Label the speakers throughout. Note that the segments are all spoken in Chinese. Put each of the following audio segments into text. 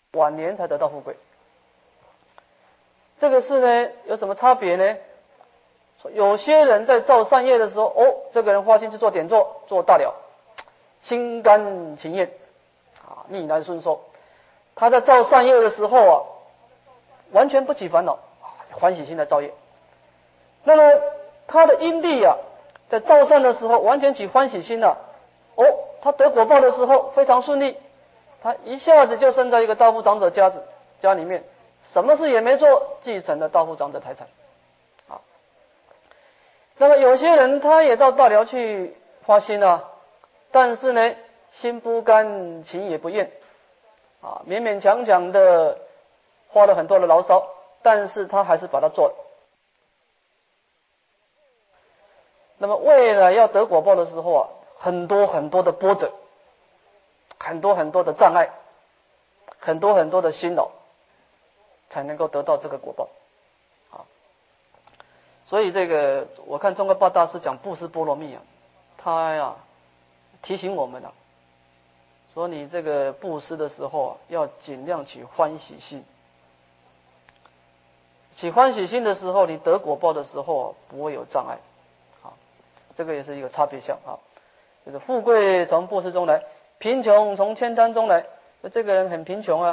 Speaker 1: 晚年才得到富贵。这个事呢有什么差别呢？有些人在造善业的时候，这个人花心去做点做，做大了，心甘情愿逆来顺受。他在造善业的时候完全不起烦恼，欢喜心来造业。那么他的因地在造善的时候完全起欢喜心他得果报的时候非常顺利，他一下子就生在一个大富长者家里面，什么事也没做，继承了大富长者财产。那么有些人他也到大寮去花心但是呢心不甘情也不愿勉勉强强的花了很多的牢骚，但是他还是把它做了。那么未来要得果报的时候很多很多的波折，很多很多的障碍，很多很多的辛劳，才能够得到这个果报。所以这个我看中国报大师讲布施波罗蜜他提醒我们说你这个布施的时候要尽量起欢喜心。起欢喜心的时候，你得果报的时候不会有障碍。这个也是一个差别项就是富贵从布施中来，贫穷从悭贪中来。这个人很贫穷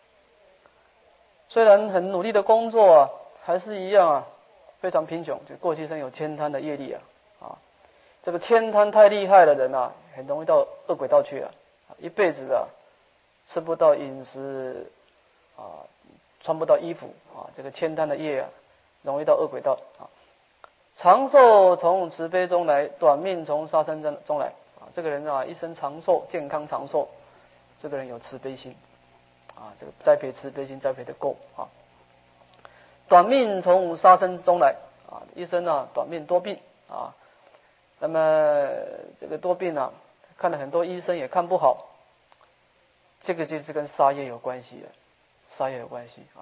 Speaker 1: 虽然很努力的工作还是一样非常贫穷，就过去生有悭贪的业力这个悭贪太厉害的人很容易到恶鬼道去一辈子吃不到饮食穿不到衣服这个悭贪的业容易到恶鬼道长寿从慈悲中来，短命从杀生中来这个人一生长寿，健康长寿，这个人有慈悲心这个栽培慈悲心栽培的够短命从杀生中来一生短命多病那么这个多病看了很多医生也看不好，这个就是跟杀业有关系杀业有关系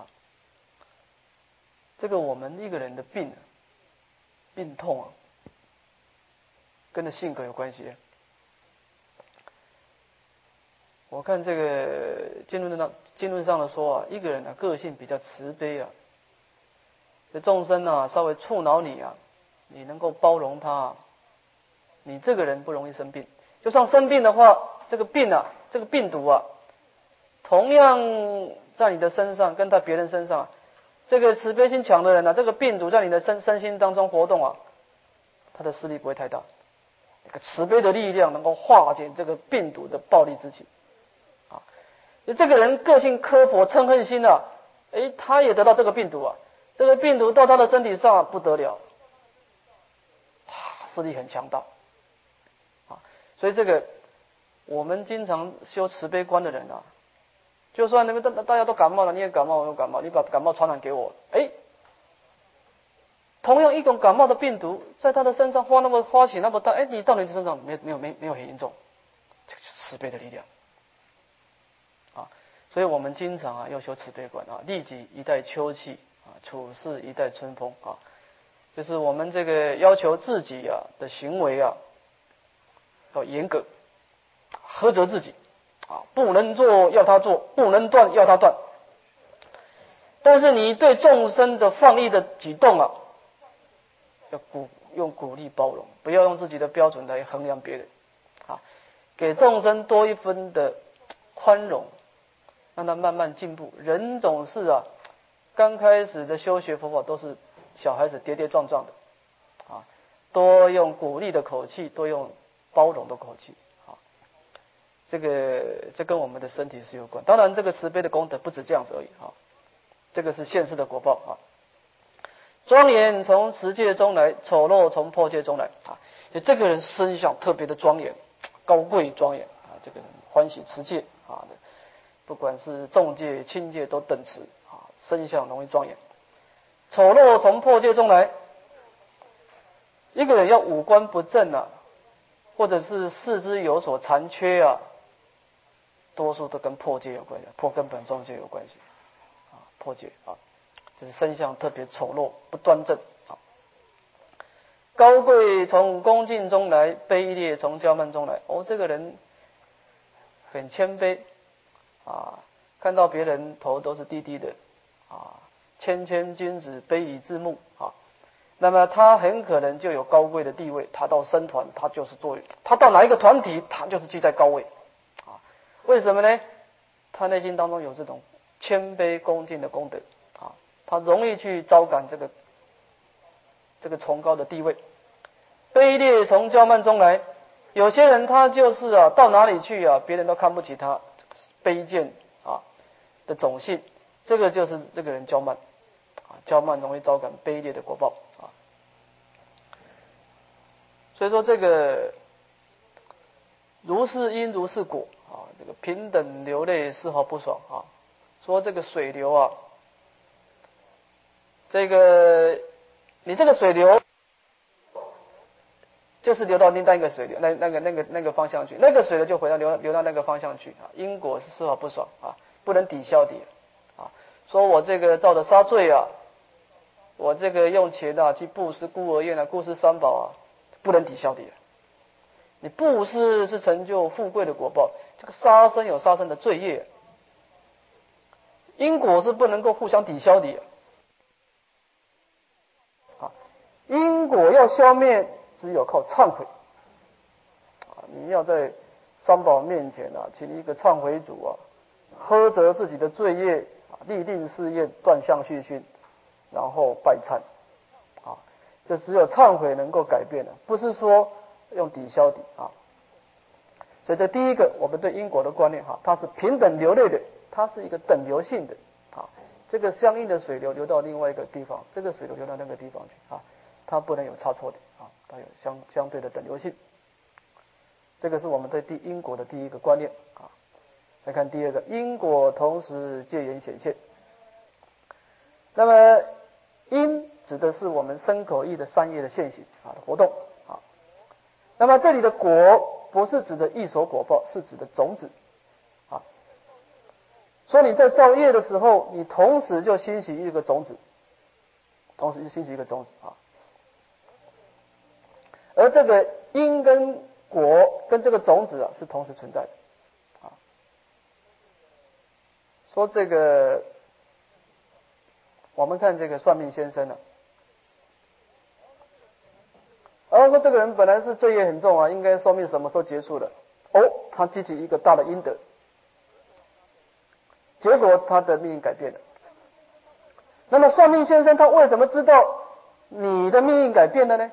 Speaker 1: 这个我们一个人的病痛跟着性格有关系我看这个经论上的说一个人个性比较慈悲这众生稍微触恼你你能够包容他你这个人不容易生病。就算生病的话，这个病这个病毒同样在你的身上跟在别人身上这个慈悲心强的人这个病毒在你的身心当中活动它的势力不会太大。这个慈悲的力量能够化解这个病毒的暴力之气这个人个性刻薄嗔恨心他也得到这个病毒这个病毒到他的身体上不得了势力很强大所以这个我们经常修慈悲观的人就算你们大家都感冒了，你也感冒，我也感冒，你把感冒传染给我同样一种感冒的病毒在他的身上发起那么大你到你的身上没有很严重，这个是慈悲的力量所以我们经常要修慈悲观利己一代秋气处世一代春风就是我们这个要求自己的行为要严格，呵责自己不能做要他做，不能断要他断。但是你对众生的放逸的举动要用鼓励包容，不要用自己的标准来衡量别人给众生多一分的宽容，让他慢慢进步。人总是刚开始的修学佛法都是小孩子跌跌撞撞的多用鼓励的口气，多用包容的口气这跟我们的身体是有关。当然这个慈悲的功德不止这样子而已这个是现世的果报庄严从持戒中来，丑陋从破戒中来这个人身相特别的庄严，高贵庄严这个人欢喜持戒不管是重戒轻戒都等持身相容易庄严。丑陋从破戒中来，一个人要五官不正或者是四肢有所残缺多数都跟破戒有关系，破根本中戒有关系破戒就是身相特别丑陋不端正高贵从恭敬中来，卑劣从骄慢中来这个人很谦卑看到别人头都是低低的啊，谦谦君子，卑以自牧啊。那么他很可能就有高贵的地位，他到僧团，他就是他到哪一个团体，他就是居在高位啊。为什么呢？他内心当中有这种谦卑恭敬的功德啊，他容易去招感这个崇高的地位。卑劣从骄慢中来，有些人他就是到哪里去别人都看不起他，卑贱的种性，这个就是这个人骄慢啊，骄慢容易招感卑劣的果报啊。所以说这个如是因如是果啊，这个平等流泪丝毫不爽啊。说这个水流这个你这个水流就是流到另外一个水流，那个方向去，那个水流就回到流到那个方向去啊。因果是丝毫不爽啊，不能抵消的啊。说我这个造的杀罪我这个用钱去布施孤儿院布施三宝不能抵消的。你布施是成就富贵的果报，这个杀生有杀生的罪业，因果是不能够互相抵消的啊。因果要消灭，只有靠忏悔啊！你要在三宝面前请一个忏悔主呵责自己的罪业立定誓愿，断相续熏，然后拜忏啊！这只有忏悔能够改变的，不是说用抵消的啊。所以这第一个，我们对因果的观念它是平等流泪的，它是一个等流性的啊。这个相应的水流到另外一个地方，这个水流流到那个地方去它不能有差错的它有相对的等流性。这个是我们对因果的第一个观念啊。来看第二个，因果同时戒缘显现。那么因指的是我们身口意的三业的现行活动啊。那么这里的果不是指的一手果报，是指的种子啊。所以你在造业的时候，你同时就兴起一个种子，而这个因跟果跟这个种子是同时存在的啊。说这个，我们看这个算命先生说这个人本来是罪业很重应该寿命什么时候结束了？他积极一个大的阴德，结果他的命运改变了。那么算命先生他为什么知道你的命运改变了呢？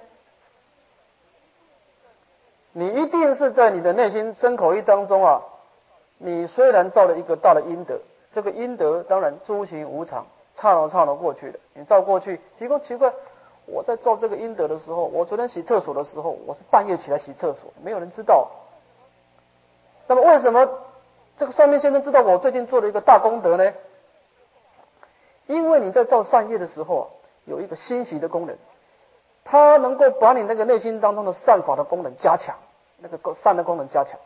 Speaker 1: 你一定是在你的内心身口意当中你虽然造了一个大的阴德，这个阴德当然诸行无常，刹那过去了。你造过去，奇怪，我在造这个阴德的时候，我昨天洗厕所的时候，我是半夜起来洗厕所，没有人知道。那么为什么这个算命先生知道我最近做了一个大功德呢？因为你在造善业的时候有一个欣喜的功能，它能够把你那个内心当中的善法的功能加强，那个善的功能加强。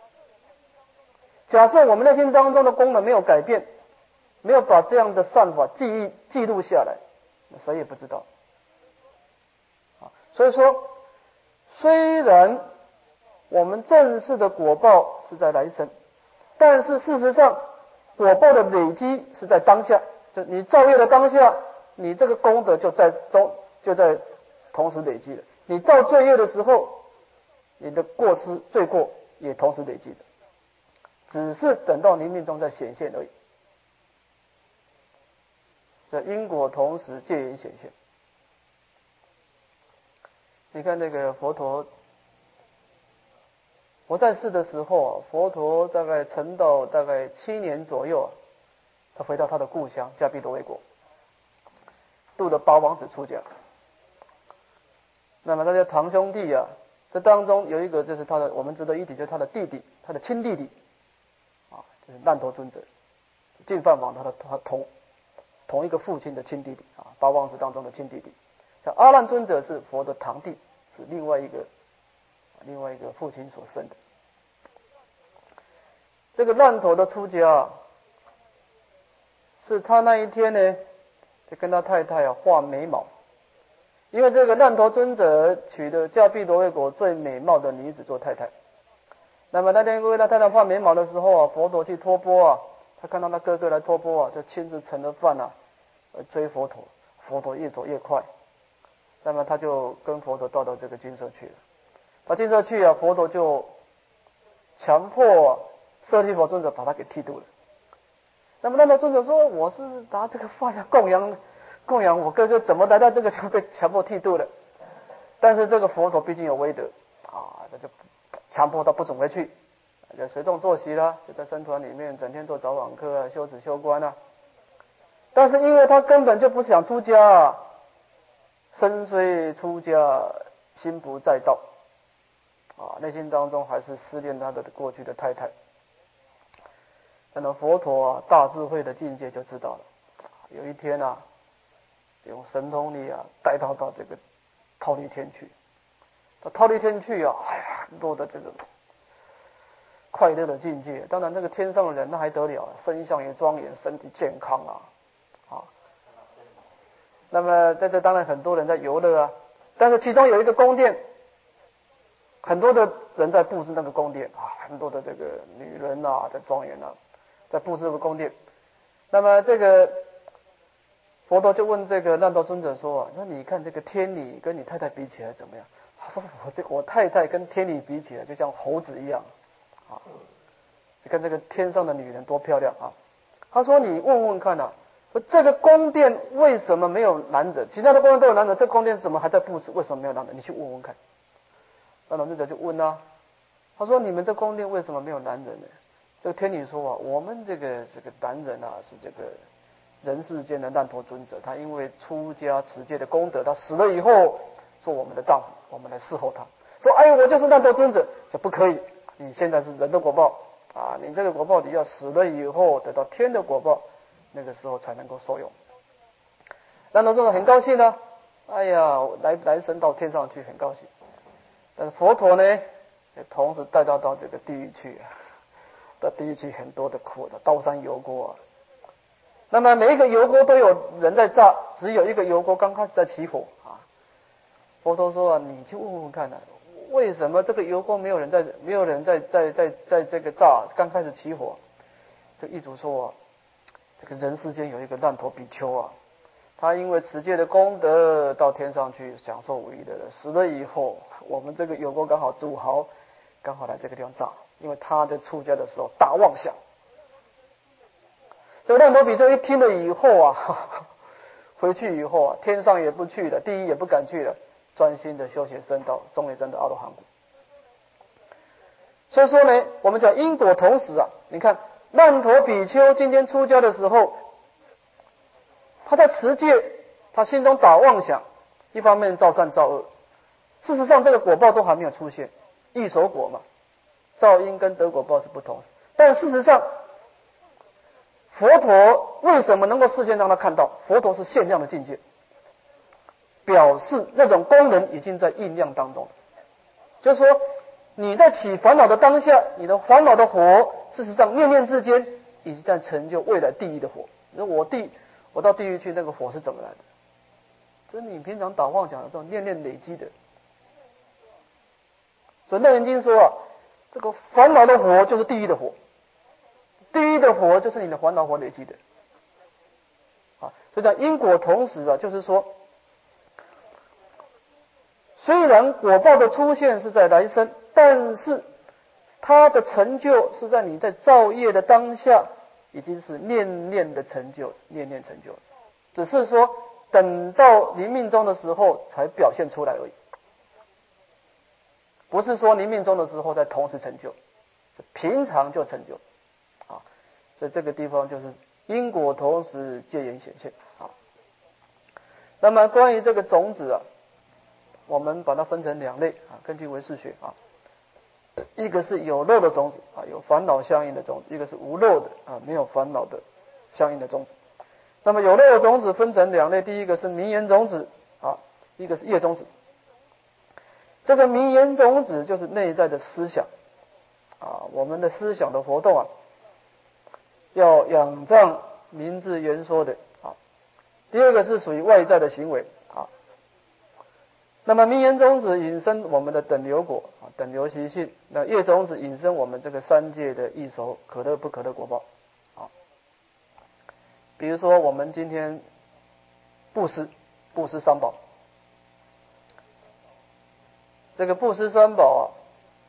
Speaker 1: 假设我们内心当中的功能没有改变，没有把这样的善法记录下来，谁也不知道所以说，虽然我们正式的果报是在来生，但是事实上果报的累积是在当下，就你造业的当下，你这个功德就在同时累积了。你造罪业的时候，你的过失罪过也同时累积的，只是等到你命中在显现而已。这因果同时戒缘显现。你看那个佛陀活在世的时候佛陀大概成道大概7年左右他回到他的故乡迦毗罗卫国，度了8王子出家。那么他的堂兄弟这当中有一个就是他的，我们知道一体就是他的弟弟，他的亲弟弟就是难陀尊者，净饭王他同一个父亲的亲弟弟8王子当中的亲弟弟。像阿难尊者是佛的堂弟，是另外一个父亲所生的。这个难陀的出家是他那一天呢就跟他太太画眉毛，因为这个难陀尊者娶了迦毗罗卫国最美貌的女子做太太。那么那天为他太太画眉毛的时候佛陀去托钵他看到他哥哥来托钵啊，就亲自盛了饭啊，追佛陀，佛陀越走越快，那么他就跟佛陀到这个精舍去了。到精舍去啊，佛陀就强迫舍利弗尊者把他给剃度了。那么难陀尊者说：“我是拿这个饭要供养我哥哥，怎么来到这个就被强迫剃度了？”但是这个佛陀毕竟有威德啊，他就强迫他不准回去，就随众坐席啦，就在僧团里面整天做早晚课啊，修止修观啊。但是因为他根本就不想出家啊，身虽出家，心不在道啊，内心当中还是思念他的过去的太太。那么佛陀啊，大智慧的境界就知道了。有一天啊，就用神通力啊，带他到这个忉利天去。到忉利天去啊，很多的这种快乐的境界。当然，这个天上的人那还得了，身相也庄严，身体健康啊。那么在这当然很多人在游乐啊，但是其中有一个宫殿，很多的人在布置那个宫殿啊，很多的这个女人啊，在庄严啊，在布置这个宫殿。那么这个佛陀就问这个难陀尊者说啊，那你看这个天女跟你太太比起来怎么样？他说我太太跟天女比起来，就像猴子一样啊，你看这个天上的女人多漂亮啊。他说你问问看啊，这个宫殿为什么没有男人？其他的宫殿都有男人，这宫殿怎么还在布置？为什么没有男人？你去问问看。那难陀尊者就问啊，他说你们这宫殿为什么没有男人呢？这个天女说啊，我们这个男人啊，是这个人世间的难陀尊者，他因为出家持戒的功德，他死了以后做我们的丈夫，我们来侍候他。说哎，我就是难陀尊者，说不可以，你现在是人的果报啊，你这个果报你要死了以后得到天的果报，那个时候才能够受用。难陀尊者很高兴啊，哎呀，来生到天上去，很高兴。但是佛陀呢，也同时带他到这个地狱去啊，到地狱去很多的苦的刀山油锅啊。那么每一个油锅都有人在炸，只有一个油锅刚开始在起火啊。佛陀说啊，你去问问看啊，为什么这个油锅没有人在这个炸，刚开始起火？这狱主说啊，这个人世间有一个难陀比丘啊，他因为持戒的功德到天上去享受无余的人，死了以后，我们这个油锅刚好煮好，刚好来这个地方炸，因为他在出家的时候大妄想。这个难陀比丘一听了以后啊，回去以后啊，天上也不去了，地狱也不敢去了，专心的修学僧道，终于证得阿罗汉果。所以说呢，我们讲因果同时啊，你看难陀比丘今天出家的时候，他在持戒，他心中打妄想，一方面造善造恶，事实上这个果报都还没有出现，异熟果嘛，造因跟得果报是不同，但事实上佛陀为什么能够示现让他看到？佛陀是限量的境界，表示那种功能已经在酝酿当中了。就是说，你在起烦恼的当下，你的烦恼的火，事实上念念之间已经在成就未来地狱的火。你说我到地狱去，那个火是怎么来的？就是你平常打妄想的这种念念累积的。所以《楞严经》说啊，这个烦恼的火就是地狱的火。地狱的火就是你的烦恼火累积的，啊，所以讲因果同时啊，就是说，虽然果报的出现是在来生，但是它的成就是在你在造业的当下，已经是念念的成就，念念成就，只是说等到临命终的时候才表现出来而已，不是说临命终的时候在同时成就，是平常就成就。所以这个地方就是因果同时戒言显现啊。那么关于这个种子啊，我们把它分成两类啊，根据唯识学啊，一个是有漏的种子啊，有烦恼相应的种子；一个是无漏的啊，没有烦恼的相应的种子。那么有漏的种子分成两类，第一个是名言种子啊，一个是业种子。这个名言种子就是内在的思想啊，我们的思想的活动啊，要仰仗明智圆说的啊。第二个是属于外在的行为啊。那么名言种子引生我们的等流果啊，等流习性；那业种子引生我们这个三界的异熟可乐不可乐果报啊。 比如说我们今天布施三宝，这个布施三宝啊，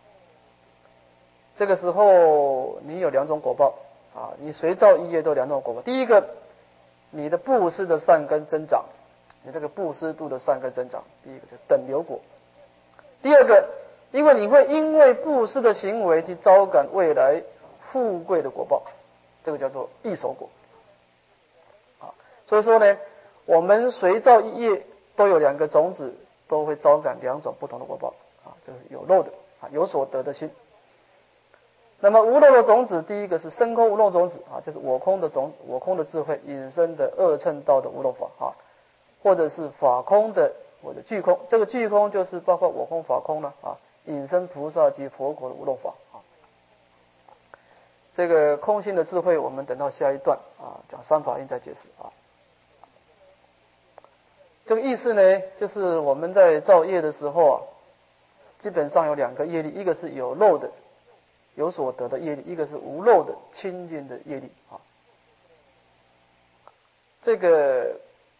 Speaker 1: 这个时候你有两种果报啊，你随造一业都有两种果报。第一个，你的布施的善根增长，你这个布施度的善根增长，第一个就等流果。第二个，因为布施的行为去招感未来富贵的果报，这个叫做异熟果啊。所以说呢，我们随造一业都有两个种子，都会招感两种不同的果报啊，这是有漏的啊，有所得的心。那么无漏的种子，第一个是生空无漏种子啊，就是我空的智慧引生的二乘道的无漏法啊，或者是法空的或者具空，这个具空就是包括我空法空了啊，引生菩萨及佛果的无漏法啊。这个空性的智慧，我们等到下一段啊讲三法印再解释啊。这个意思呢，就是我们在造业的时候啊，基本上有两个业力，一个是有漏的有所得的业力，一个是无漏的清净的业力啊。这个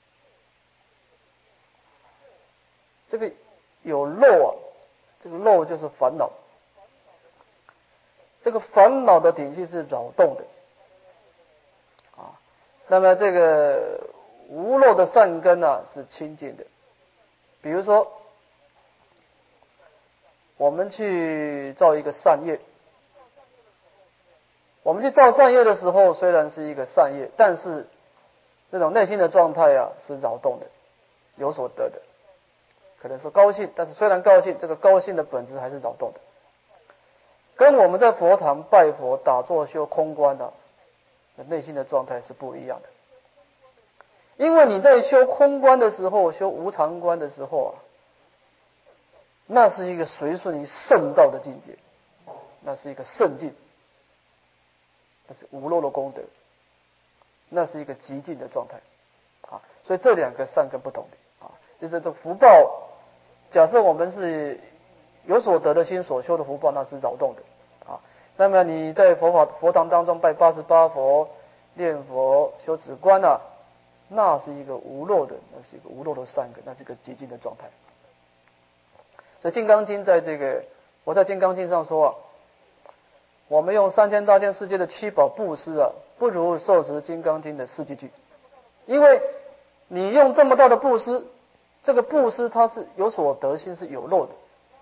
Speaker 1: 有漏啊，这个漏就是烦恼，这个烦恼的体系是扰动的啊。那么这个无漏的善根呢是清净的。比如说我们去造一个善业，我们去造善业的时候，虽然是一个善业，但是这种内心的状态啊是扰动的，有所得的，可能是高兴，但是虽然高兴，这个高兴的本质还是扰动的，跟我们在佛堂拜佛打坐修空观的内心的状态是不一样的。因为你在修空观的时候，修无常观的时候啊，那是一个随顺于圣道的境界，那是一个圣境，那是无漏的功德，那是一个极尽的状态啊。所以这两个善根不同的啊，就是这福报，假设我们是有所得的心所修的福报，那是扰动的啊。那么你在佛堂当中拜88佛、念佛、修止观啊，那是一个无漏的，那是一个无漏的善根，那是一个极尽的状态。所以《金刚经》我在《金刚经》上说啊，我们用3000大千世界的七宝布施啊，不如受持《金刚经》的四句句，因为你用这么大的布施，这个布施它是有所得心是有漏的，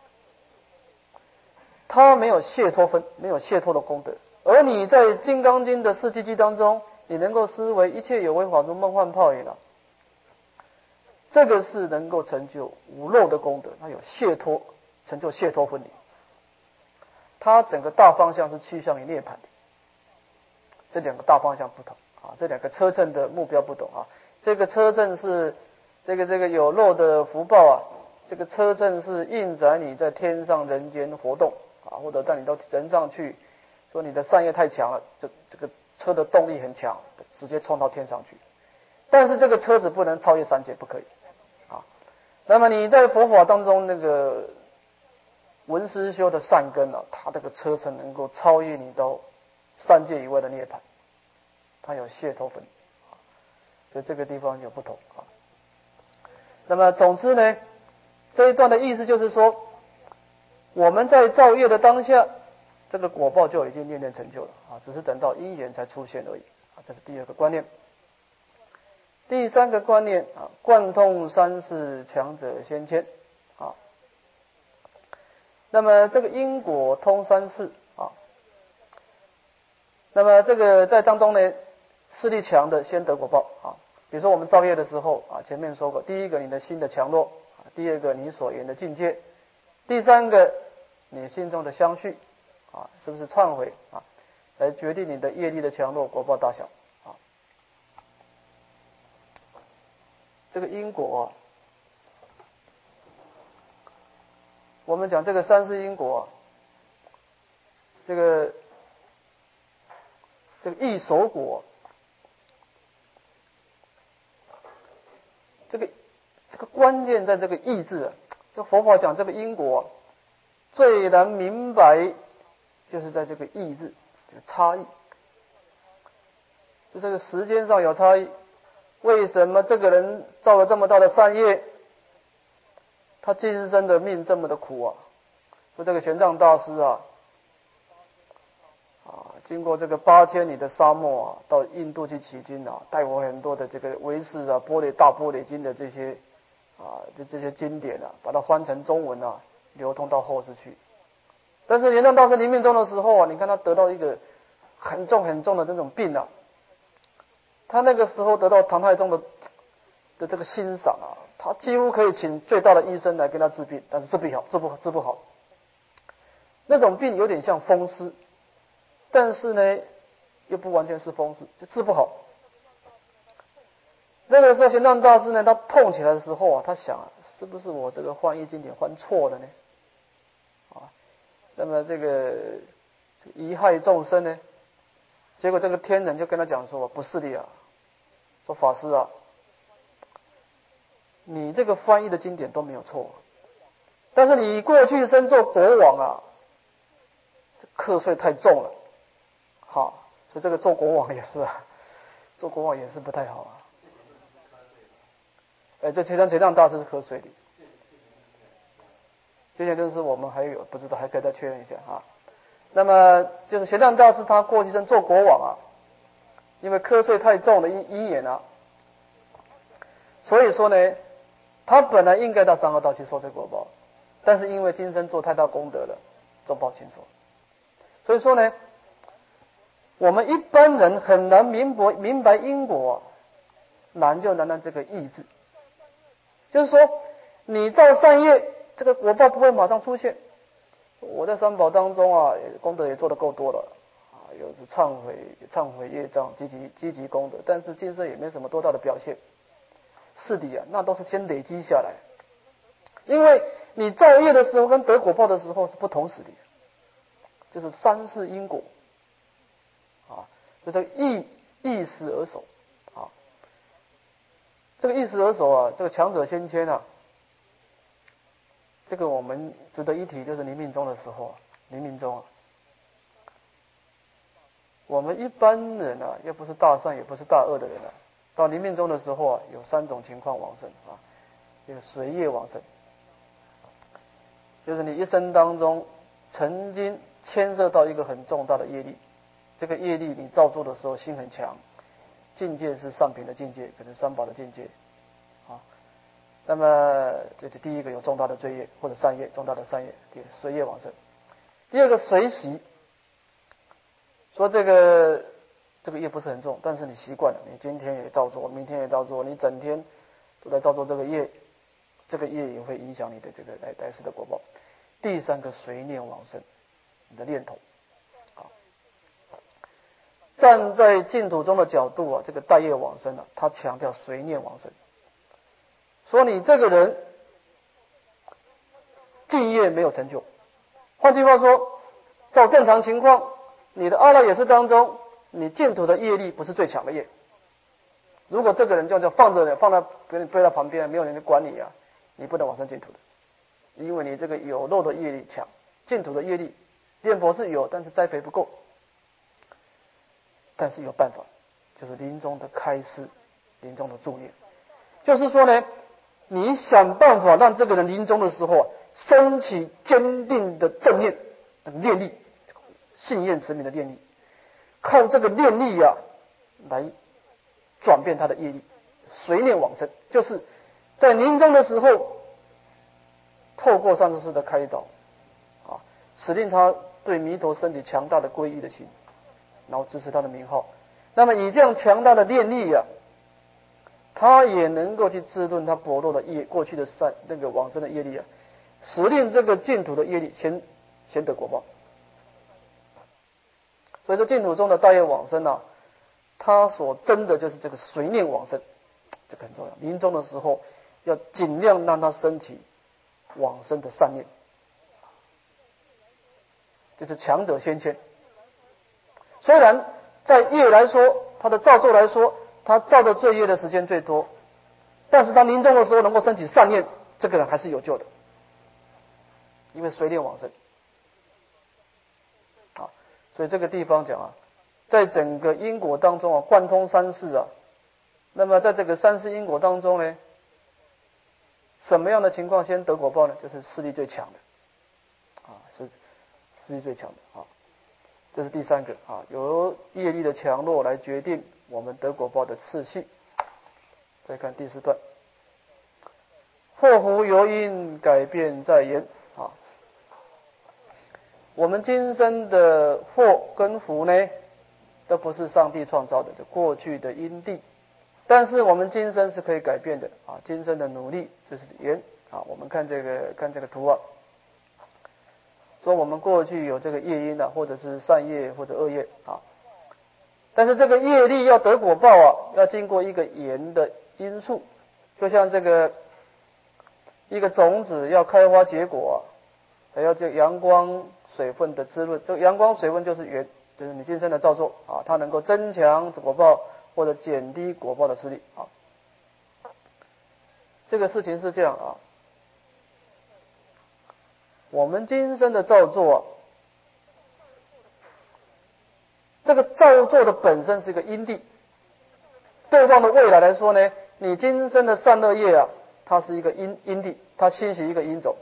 Speaker 1: 它没有解脱分，没有解脱的功德。而你在《金刚经》的四句句当中，你能够思维一切有为法如梦幻泡影了，这个是能够成就无漏的功德，它有解脱，成就解脱分离。它整个大方向是趋向于涅槃的，这两个大方向不同啊，这两个车阵的目标不同啊。这个车阵是这个有漏的福报啊，这个车阵是印载你在天上人间活动啊，或者带你到人上去，说你的善业太强了，这个车的动力很强，直接冲到天上去。但是这个车子不能超越三界，不可以啊。那么你在佛法当中那个文思修的善根啊，它这个车程能够超越你到三界以外的涅槃，它有解脱分，所以这个地方有不同啊。那么总之呢，这一段的意思就是说，我们在造业的当下，这个果报就已经念念成就了啊，只是等到因缘才出现而已啊。这是第二个观念。第三个观念啊，贯通三世，强者先迁啊。那么这个因果通三世啊，那么这个在当中呢，势力强的先得果报啊。比如说我们造业的时候啊，前面说过，第一个你的心的强弱啊，第二个你所言的境界，第三个你心中的相续啊，是不是忏悔啊，来决定你的业力的强弱、果报大小啊。这个因果啊，我们讲这个三世因果啊，这个异熟果，这个关键在这个意字啊。这佛法讲这个因果啊，最难明白就是在这个意字，这个差异。 就这个时间上有差异。为什么这个人造了这么大的善业，他今生的命这么的苦啊？说这个玄奘大师啊，经过这个8000里的沙漠啊，到印度去取经啊，带我很多的这个唯识啊、大般若经的这些经典啊，把它翻成中文啊，流通到后世去。但是玄奘大师临命终的时候啊，你看他得到一个很重很重的这种病啊，他那个时候得到唐太宗的这个欣赏啊，他几乎可以请最大的医生来给他治病，但是治不好。那种病有点像风湿，但是呢，又不完全是风湿，就治不好。那个时候玄奘大师呢，他痛起来的时候啊，他想是不是我这个翻译经典翻错了呢？那么这个贻害众生呢？结果这个天人就跟他讲说，不是的呀，说法师啊，你这个翻译的经典都没有错，但是你过去生做国王啊，课税太重了，好，所以这个做国王也是啊，做国王也是不太好啊。这玄奘大师是瞌睡的，这些就是我们还有不知道，还可以再确认一下啊。那么就是玄奘大师他过去生做国王啊，因为瞌睡太重的因缘啊，所以说呢，他本来应该到三恶道去受这果报，但是因为今生做太大功德了，重报轻受。所以说呢，我们一般人很难明白因果，难就难在这个意志。就是说，你造善业，这个果报不会马上出现。我在三宝当中啊，功德也做得够多了啊，有是忏悔业障，积极功德，但是今生也没什么多大的表现。是的啊，那都是先累积下来，因为你造业的时候跟得果报的时候是不同时的，就是三世因果啊，就这个易时而守啊。这个易时而守啊，这个强者先迁啊，这个我们值得一提，就是临命终的时候，临命终啊，我们一般人啊，又不是大善也不是大恶的人啊，到临命终的时候啊，有3种情况往生啊，有随业往生，就是你一生当中曾经牵涉到一个很重大的业力，这个业力你造作的时候心很强，境界是上品的境界，可能三宝的境界啊。那么这是第一个，有重大的罪业或者善业，重大的善业，第二随业往生。第二个随习，说这个业不是很重，但是你习惯了，你今天也照做，明天也照做，你整天都在照做这个业，这个业也会影响你的这个来世的果报。第三个随念往生，你的念头啊，站在净土中的角度啊，这个带业往生啊，他强调随念往生，说你这个人净业没有成就，换句话说，照正常情况，你的阿赖耶识当中，你净土的业力不是最强的业。如果这个人就放在背在旁边，没有人管你啊，你不能往生净土的，因为你这个有漏的业力强，净土的业力念佛是有，但是栽培不够。但是有办法，就是临终的开示，临终的助念，就是说呢，你想办法让这个人临终的时候啊，升起坚定的正念的念力，信愿持名的念力，靠这个念力啊，来转变他的业力，随念往生，就是在临终的时候，透过上师的开导啊，使令他对弥陀升起强大的皈依的心，然后支持他的名号。那么以这样强大的念力啊，他也能够去滋润他薄弱的业，过去的往生的业力啊，使令这个净土的业力先得果报。所以说净土中的大业往生啊，他所争的就是这个随念往生，这个很重要。临终的时候要尽量让他升起往生的善念，就是强者先迁。虽然在业来说，他的造作来说，他造的罪业的时间最多，但是他临终的时候能够升起善念，这个人还是有救的，因为随念往生。所以这个地方讲啊， 在整个因果当中啊，贯通三世啊。那么在这个三世因果当中呢，什么样的情况先得果报呢？就是势力最强的啊，是势力最强的啊。这是第三个啊，由业力的强弱来决定我们得果报的次序。再看第四段，祸福由因改变在言啊。我们今生的祸跟福呢，都不是上帝创造的，这过去的因地。但是我们今生是可以改变的啊，今生的努力就是缘啊。我们看这个图啊，说我们过去有这个业因啊，或者是善业或者恶业啊。但是这个业力要得果报啊，要经过一个缘的因素，就像这个一个种子要开花结果啊，还要这个阳光水分的滋润。这个阳光水分就是缘，就是你今生的造作啊，它能够增强果报或者减低果报的势力啊。这个事情是这样啊，我们今生的造作啊，这个造作的本身是一个因地。对方的未来来说呢，你今生的善恶业啊，它是一个因地，它欣喜一个因种。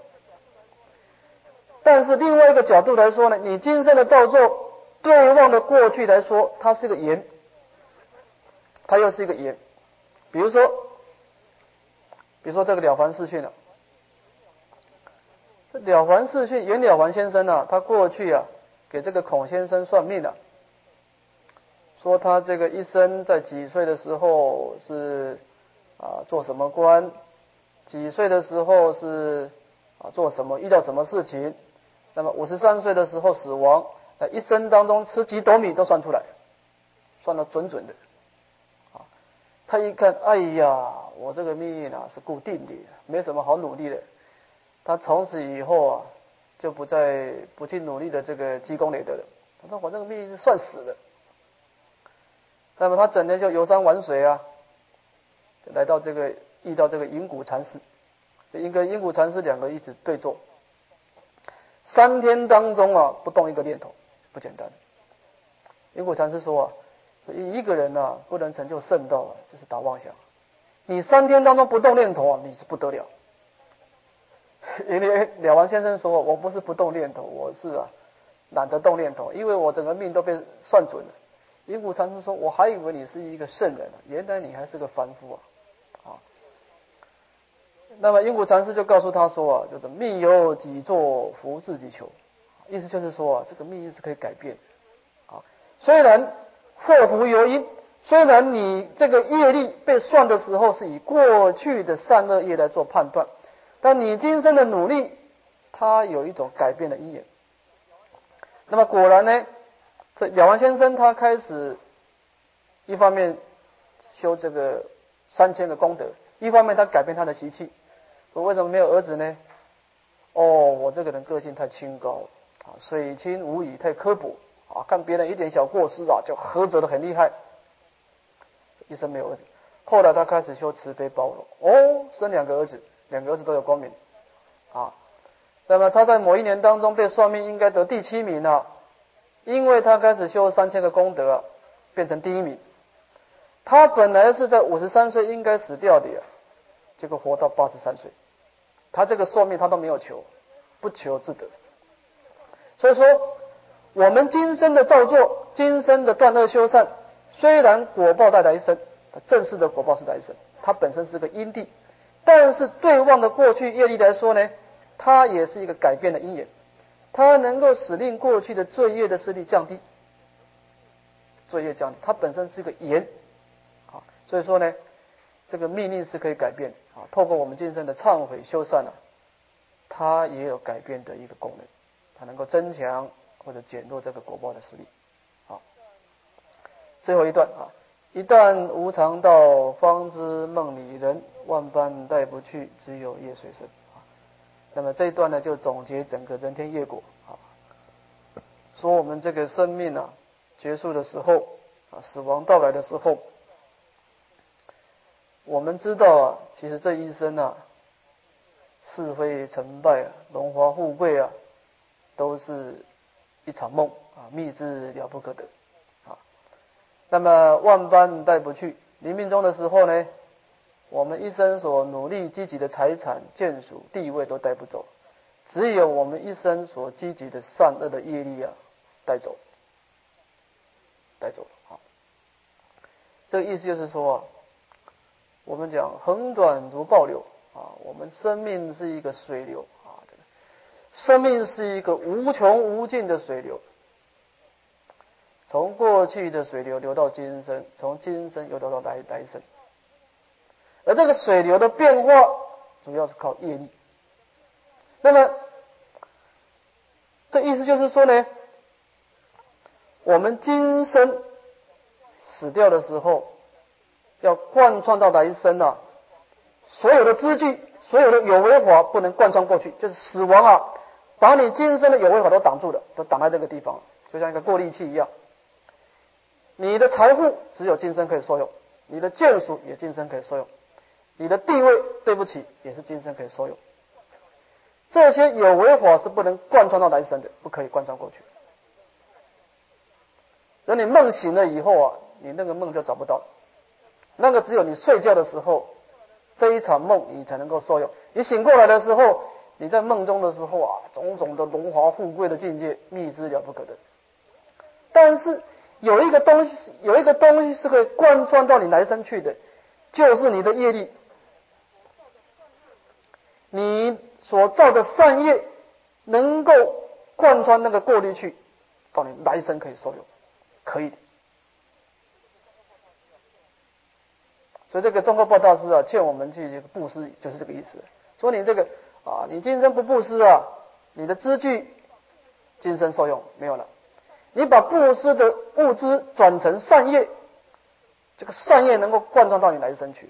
Speaker 1: 但是另外一个角度来说呢，你今生的造作对望的过去来说，它是一个缘，它又是一个缘。比如说这个了凡四训啊，这了凡四训，袁了凡先生啊，他过去啊给这个孔先生算命啊，说他这个一生在几岁的时候是做什么官，几岁的时候是做什么，遇到什么事情，那么53岁的时候死亡，一生当中吃几斗米都算出来，算得准准的。他一看，哎呀，我这个命运啊是固定的，没什么好努力的。他从此以后啊，就不去努力的这个积功累德了。他说我这个命运是算死的。那么他整天就游山玩水啊，来到遇到这个银谷禅师，这一个银谷禅师两个一直对坐，3天当中啊不动一个念头，不简单。银谷禅师说啊，一个人啊不能成就圣道啊，就是打妄想。你3天当中不动念头啊，你是不得了。因为了凡先生说，我不是不动念头，我是懒得动念头，因为我整个命都被算准了。银谷禅师说，我还以为你是一个圣人，原来你还是个凡夫啊。那么银谷禅师就告诉他说啊，就是命由己作，福自己求。意思就是说啊，这个命运是可以改变的啊。虽然祸福由因，虽然你这个业力被算的时候是以过去的善恶业来做判断，但你今生的努力，它有一种改变的因缘。那么果然呢，这了凡先生他开始一方面修这个3000个功德，一方面他改变他的习气。我为什么没有儿子呢？我这个人个性太清高水清无语，太刻薄看别人一点小过失就呵责得很厉害，一生没有儿子。后来他开始修慈悲包容，生2个儿子，2个儿子都有功名那么他在某一年当中被算命应该得第7名因为他开始修3000个功德变成第1名。他本来是在53岁应该死掉的结果活到83岁。他这个寿命他都没有求，不求自得。所以说我们今生的造作，今生的断恶修善，虽然果报在来生，正式的果报是来生，它本身是个因地，但是对望的过去业力来说呢，它也是一个改变的因缘，它能够使令过去的罪业的势力降低，罪业降低，它本身是一个缘所以说呢，这个命令是可以改变透过我们今生的忏悔修善它也有改变的一个功能，它能够增强或者减弱这个果报的势力最后一段一旦无常道，方知梦里人，万般带不去，只有业随身那么这一段呢，就总结整个人天业果说我们这个生命结束的时候死亡到来的时候，我们知道其实这一生是非成败荣华富贵都是一场梦，觅之了不可得那么万般带不去，临命终的时候呢，我们一生所努力积极的财产、眷属、地位都带不走，只有我们一生所积极的善恶的业力啊，带走了啊。这个意思就是说啊，我们讲恒转如暴流啊，我们生命是一个水流啊，这个生命是一个无穷无尽的水流，从过去的水流流到今生，从今生又流到来生。而这个水流的变化，主要是靠业力。那么，这意思就是说呢，我们今生死掉的时候，要贯穿到来生啊，所有的资具，所有的有为法不能贯穿过去，就是死亡啊，把你今生的有为法都挡住了，都挡在这个地方，就像一个过滤器一样。你的财富只有今生可以受用，你的眷属也今生可以受用，你的地位对不起也是今生可以受用。这些有为法是不能贯穿到来生的，不可以贯穿过去。等你梦醒了以后啊，你那个梦就找不到了，那个只有你睡觉的时候，这一场梦你才能够受用。你醒过来的时候，你在梦中的时候啊，种种的荣华富贵的境界，密之了不可得。但是有一个东西是可以贯穿到你来生去的，就是你的业力。你所造的善业能够贯穿那个过滤去，到你来生可以受用，可以的。所以这个宗喀巴大师啊，劝我们去布施，就是这个意思。说你这个啊，你今生不布施啊，你的资具今生受用没有了。你把布施的物资转成善业，这个善业能够贯穿到你来生去，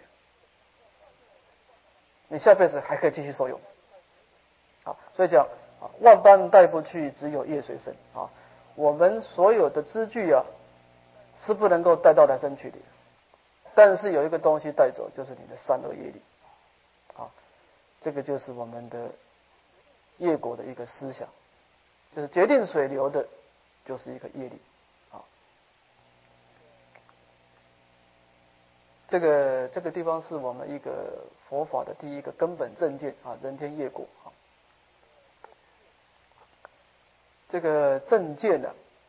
Speaker 1: 你下辈子还可以继续受用。好，所以讲啊，万般带不去，只有业随身啊。我们所有的资具啊，是不能够带到来生去的，但是有一个东西带走，就是你的善恶业力啊。这个就是我们的业果的一个思想，就是决定水流的，就是一个业力啊。这个地方是我们一个佛法的第一个根本正见啊，人天业果啊。这个正见呢，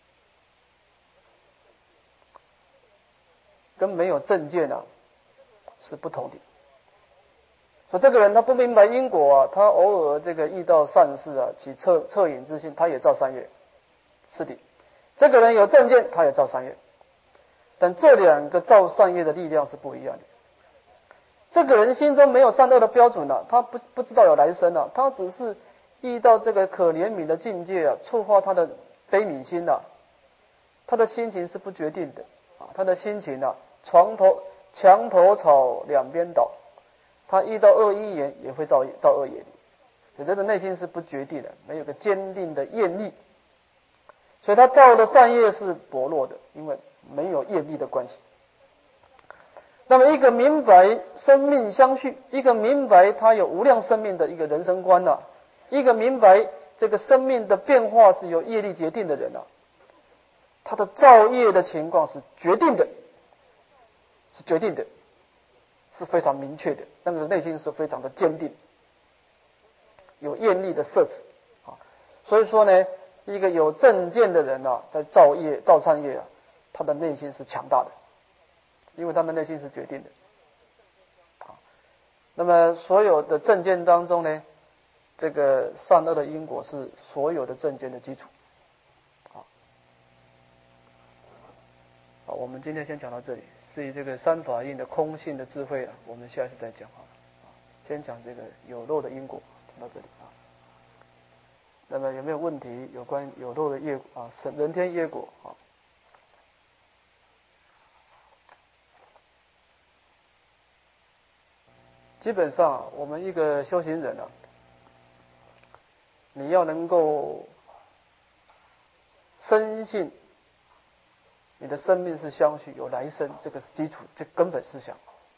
Speaker 1: 跟没有正见啊是不同的。说这个人他不明白因果啊，他偶尔这个遇到善事啊，起恻隐之心，他也造善业，是的。这个人有正见，他也造善业，但这两个造善业的力量是不一样的。这个人心中没有善恶的标准啊，他不知道有来生啊，他只是遇到这个可怜悯的境界啊，触发他的悲悯心啊，他的心情是不决定的啊，他的心情啊，墙头草两边倒，他遇到恶因缘也会造恶业力，所以这个内心是不决定的，没有个坚定的愿力，所以他造的善业是薄弱的，因为没有业力的关系。那么一个明白生命相续，一个明白他有无量生命的一个人生观啊，一个明白这个生命的变化是由业力决定的人啊，他的造业的情况是决定的，是非常明确的，那个内心是非常的坚定，有愿力的摄持啊。所以说呢，一个有正见的人啊，在造善业啊，他的内心是强大的，因为他的内心是决定的。好，那么所有的正见当中呢，这个善恶的因果是所有的正见的基础。好，我们今天先讲到这里。至于这个三法印的空性的智慧啊，我们下一次再讲啊。先讲这个有漏的因果，讲到这里啊。那么有没有问题？有关有漏的业啊，人天业果啊？基本上，我们一个修行人啊，你要能够深信你的生命是相续，有来生，这个是基础，这根本思想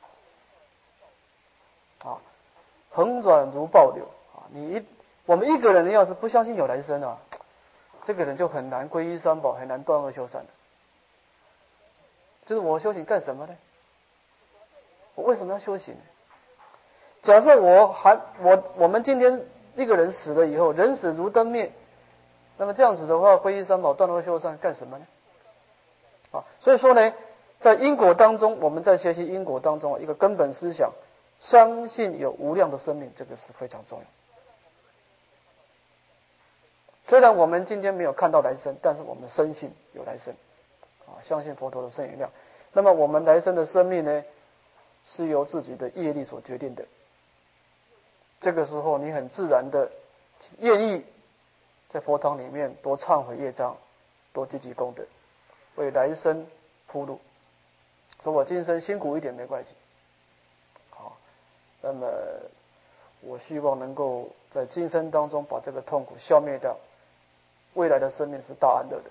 Speaker 1: 啊。恒转如暴流啊！我们一个人要是不相信有来生啊，这个人就很难皈依三宝，很难断恶修善的。 就是我修行干什么呢？我为什么要修行？假设我们今天一个人死了以后，人死如灯灭，那么这样子的话，皈依三宝，断恶修善，干什么呢？啊，所以说呢，在因果当中，我们在学习因果当中一个根本思想，相信有无量的生命，这个是非常重要。虽然我们今天没有看到来生，但是我们深信有来生，啊，相信佛陀的圣言量。那么我们来生的生命呢，是由自己的业力所决定的。这个时候，你很自然的愿意在佛堂里面多忏悔业障，多积极功德，为来生铺路。说我今生辛苦一点没关系，好，那么我希望能够在今生当中把这个痛苦消灭掉，未来的生命是大安乐的。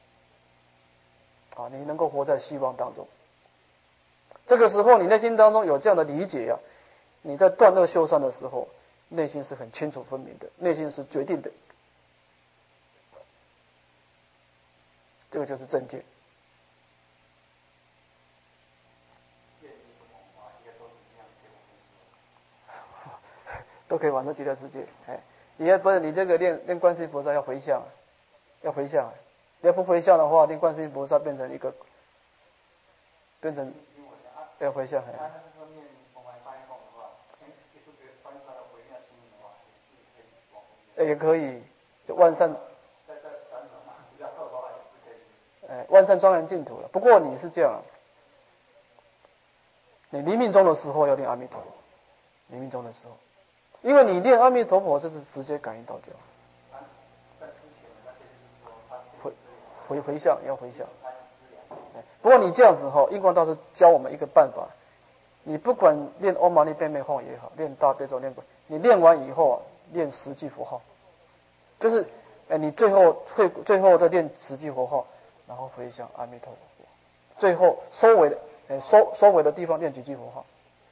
Speaker 1: 啊，你能够活在希望当中。这个时候，你内心当中有这样的理解啊，你在断恶修善的时候，内心是很清楚分明的，内心是决定的。这个就是正见。都可以往这极乐世界。哎，你要不是你这个练观世音菩萨要回向，要回向。你要不回向的话，练观世音菩萨变成要回向。也可以，就万善。万善庄严净土了。不过你是这样，你临命终的时候要念阿弥陀佛，临命终的时候。因为你念阿弥陀佛，这是直接感应道交。回向要回向。不过你这样子哈，印光大师教我们一个办法，你不管念唵嘛呢叭咪吽也好，念大悲咒念过，你念完以后啊，念10句佛号，就是你最后再念10句佛号，然后回向阿弥陀佛，最后收尾的收尾的地方念几句佛号。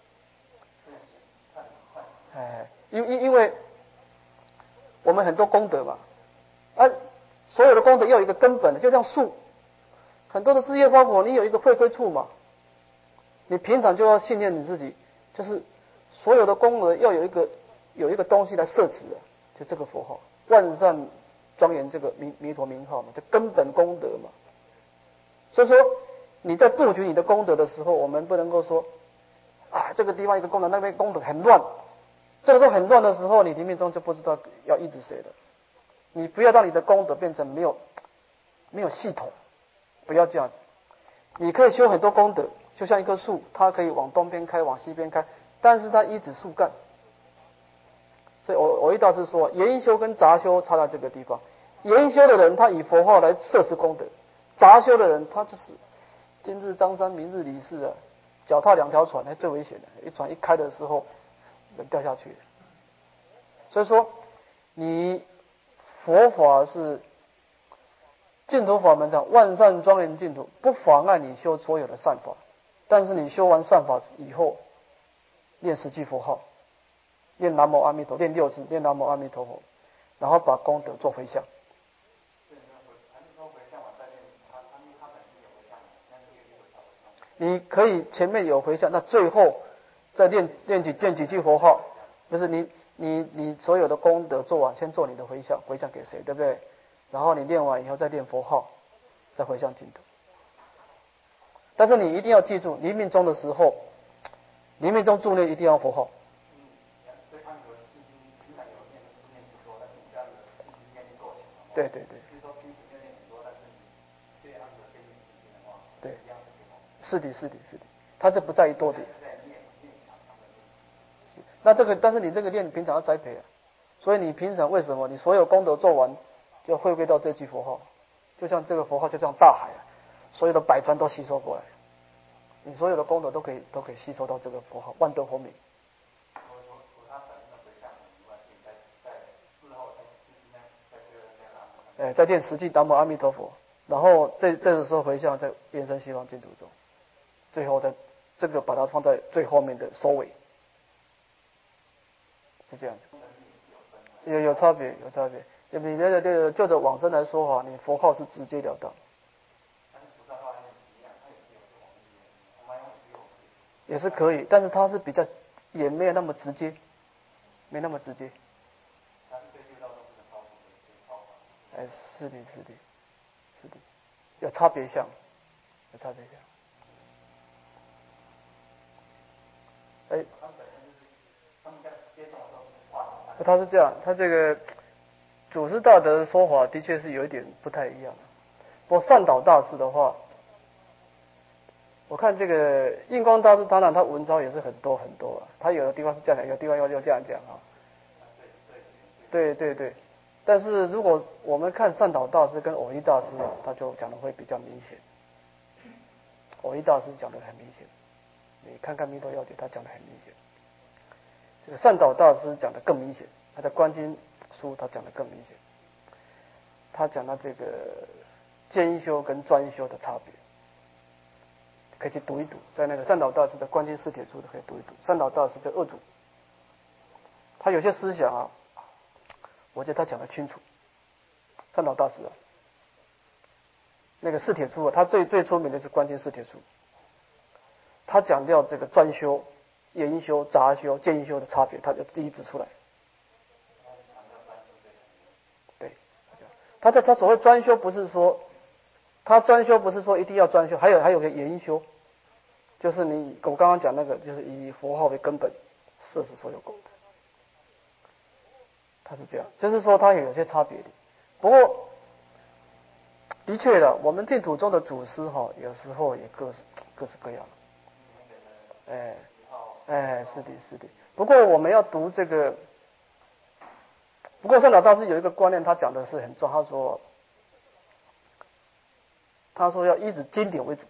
Speaker 1: 因为我们很多功德嘛，所有的功德要有一个根本的，就像树，很多的枝叶花果，你有一个会归处嘛。你平常就要训练你自己，就是所有的功德要有一个东西来摄持的，就这个佛号，万善庄严这个弥陀名号嘛，这根本功德嘛。所以说你在布局你的功德的时候，我们不能够说这个地方一个功德，那边功德很乱。这个时候很乱的时候，你临命中就不知道要依止谁了。你不要让你的功德变成没有系统，不要这样子。你可以修很多功德，就像一棵树，它可以往东边开，往西边开，但是它依止树干。所以我一大师说，研修跟杂修差在这个地方。研修的人他以佛号来摄持功德，杂修的人他就是今日张三明日李四啊，脚踏2条船，那最危险的，一船一开的时候人掉下去了。所以说你佛法是净土法门上万善庄严净土，不妨碍你修所有的善法，但是你修完善法以后，念10句佛号，念南无阿弥陀，念6次，念南无阿弥陀佛，然后把功德做回向。你可以前面有回向，那最后再念几句佛号，就是你所有的功德做完，先做你的回向给谁，对不对？然后你念完以后再念佛号，再回向净土。但是你一定要记住，临命终的时候，临命终助念一定要佛号。对。对，是的，他是不在于多的。那这个，但是你这个念平常要栽培啊，所以你平常为什么你所有功德做完，就回归到这句佛号，就像这个佛号就像大海啊，所有的百川都吸收过来，你所有的功德都可以吸收到这个佛号，万德佛名。再念10句南无阿弥陀佛，然后这个时候回向，在延伸西方净土中，最后的这个把它放在最后面的收尾，是这样子。有差别。你这个就着往生来说哈，你佛号是直截了当。 也是可以，但是它是比较也没有那么直接，没那么直接。哎，是的，是的，是的，有差别相，有差别相。哎，他是这样，他这个祖师大德的说法的确是有一点不太一样。不过善导大师的话，我看这个印光大师，当然他文章也是很多很多啊，他有的地方是这样讲，有的地方要这样讲啊。对对对，但是如果我们看善导大师跟偶一大师啊，他就讲的会比较明显。偶一大师讲的很明显，你看看《弥陀要解》，他讲的很明显。这个善导大师讲的更明显，他在《观经书》他讲的更明显。他讲到这个兼修跟专修的差别，可以去读一读，在那个善导大师的《观经四帖书》可以读一读。善导大师这二祖，他有些思想啊，我觉得他讲得清楚。善导大师啊，那个四帖书啊，他最出名的是《观经四帖书》，他强调这个专修、研修、杂修、渐修的差别，他就一一指出来。对，他所谓专修不是说，他专修不是说一定要专修，还有个研修，就是我刚刚讲那个，就是以佛号为根本，摄持所有功德。他是这样，就是说他有些差别的。不过的确的，我们净土中的祖师哈，有时候也各式各样。是的，是的。不过我们要读这个，不过善导大师有一个观念，他讲的是很重，他说要依止经典为主。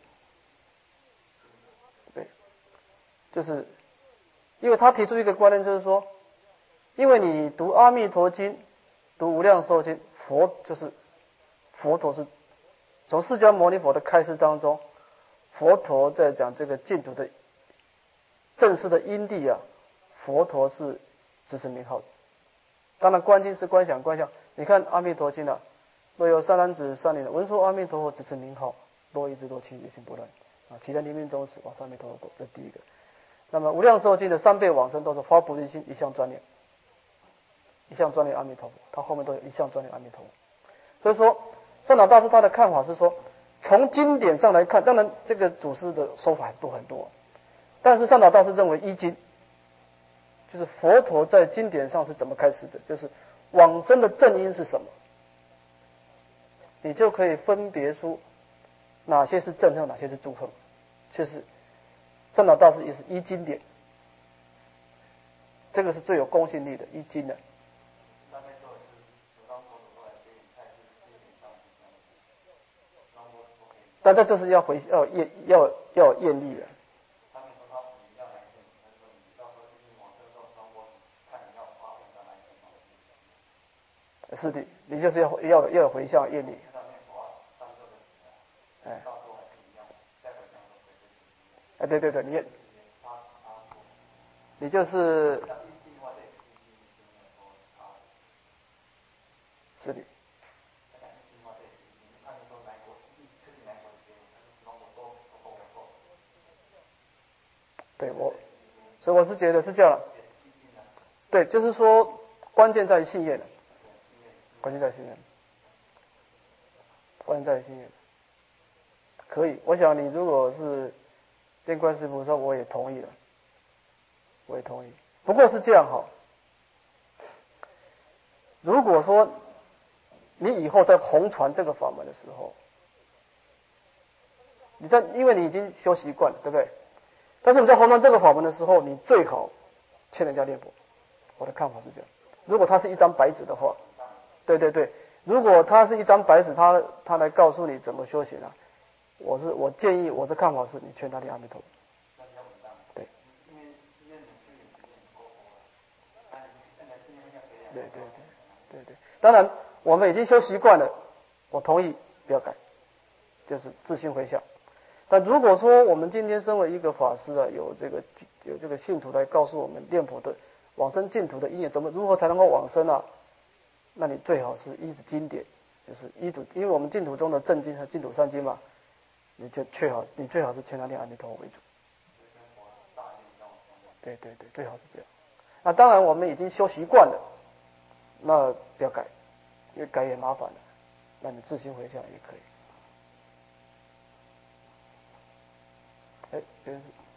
Speaker 1: 对，就是因为他提出一个观念，就是说，因为你读阿弥陀经、读无量寿经，佛陀是从释迦牟尼佛的开示当中，佛陀在讲这个净土的正式的因地啊，佛陀是支持名号的。当然观经是观想，你看阿弥陀经啊，若有善男子善女人闻说阿弥陀佛，支持名号，若一直多亲，一心不乱啊，其人临命终时往上弥陀佛果，这是第一个。那么无量寿经的3辈往生都是发菩提心，一向专念阿弥陀佛，他后面都有一向专念阿弥陀佛。所以说善导大师他的看法是说，从经典上来看，当然这个祖师的说法很多，但是善导大师认为依经，就是佛陀在经典上是怎么开始的，就是往生的正因是什么，你就可以分别出哪些是正恨，哪些是诸恨。就是善导大师也是依经典，这个是最有公信力的依经的。但这就是要有愿力的。是的，你就是要有回向愿力。对对对，你就是是的。对所以我是觉得是这样。对，就是说关键在于信愿的，关键在于信愿。可以，我想你如果是念观世菩萨，我也同意了，不过是这样哈，如果说你以后在弘传这个法门的时候，因为你已经修习惯了，对不对？但是你在弘传这个法门的时候，你最好劝人家念佛。我的看法是这样。如果他是一张白纸的话，对对对，如果他是一张白纸，他来告诉你怎么修行啊，我建议我的看法是你劝他念阿弥陀佛。对。对，当然我们已经修习惯了，我同意不要改，就是自心回向。但如果说我们今天身为一个法师啊，有这个信徒来告诉我们念佛的往生净土的因缘，如何才能够往生啊？那你最好是依止经典，就是因为我们净土中的正经和净土三经嘛，你最好是劝他念阿弥陀佛为主。 对对对，最好是这样。那当然，我们已经修习惯了，那不要改，因为改也麻烦了。那你自行回向也可以。哎，真是。